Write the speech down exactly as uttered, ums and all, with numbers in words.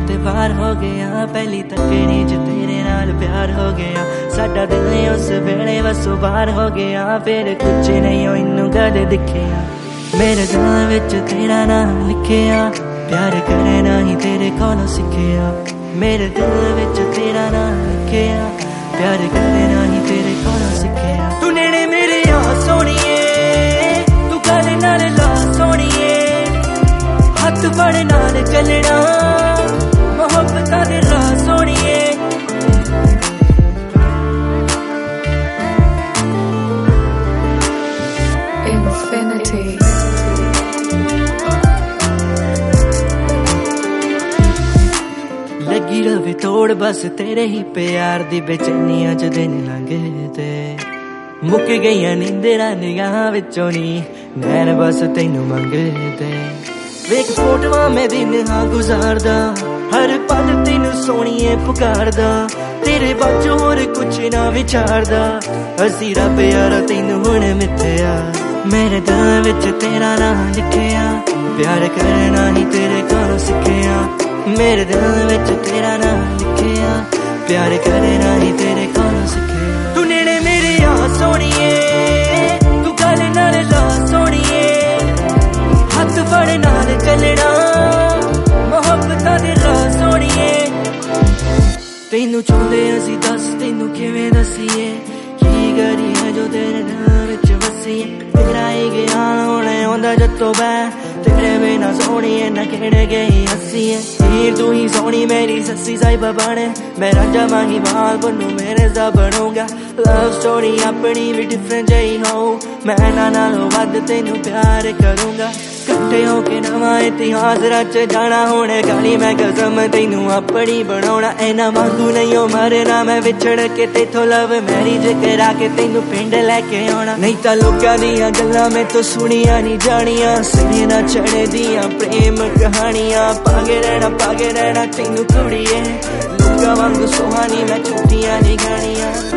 ते बाहर हो गया, पहली तकनी च तेरे नाल प्यार हो गया, साडा दिल उस वेले वसों बाहर हो गया, फिर कुछ नहीं हो इनू कदे दिखिया। मेरे दिल विच तेरा नाम लिखिया, प्यार करना ही तेरे कोलों सिखिया। मेरे दिल विच तेरा नाम लिखिया, प्यार करना ही तेरे कोलों सिखिया। तू नेड़े मेरे आ सोनिए, तू गल नाल ला सोनिए, हाथ फड़ नाल चलना मोहब्बतां दे राह सोनिए। Infinity. लगी रवे तोड़ बस तेरे ही प्यार दी बेचैनियां च दिन लंघे ते मुक गईयां नींदरां निगाहां विचों नी, नैन बस तैनू मंगे ते। वेख फोटोआं मैं दिन हाँ गुजारदा, हर पल तेनू सोनिए पुकारदा, तेरे बाचों होर कुछ ना विचारदा, हसी रब यारा तैनू हुण मिथया। मेरे दिल विच तेरा नाम लिखिया, प्यार करना ही तेरे कोलों सिखिया। मेरे दिल विच तेरा नाम लिखिया, प्यार करना ही तेरे कोलों सिखिया। तू नेड़े मेरे आ सोनिए, तू गल नाल ला सोनिए, हाथ फड़ नाल चलना मोहब्बतां दे राह सोनिए। तैनू चाहुंदे असीं दस तैनू किवें दसीए, की करीए जो तेरे दिल विच वसीए। तेरा ही गया हुणे आउंदा जत्तों बैं, तेरे बिना सोनिए ना खेड़ गई हसीए। हीर तू ही सोनी मेरी सस्सी साहिबा बने, मैं रांझा माही माल बनू मेरे सा बनूंगा। लव स्टोरी अपनी भी डिफरेंट जही हो, मैं ना नालों वध तैनू प्यार करूंगा। कट्ठे होके नवा इतिहास रच जाना, होने गाली मैं कसम तैनू अपनी बनाउणा। इना वांगू नहीं हो मरना मैं विछड़ के तेथों, लव मैरिज करा के तैनू पिंड लैके आउणा। नहीं तां लोकां दियां गल्लां मैं तो सुनिया नहीं जानियां, सिरे ना चढ़े दियां प्रेम कहानियां। पागे रहना पागे रहना तैनू कुड़िए, लोकां वांगू सुहानी मैं झूठियां नहीं गानियां।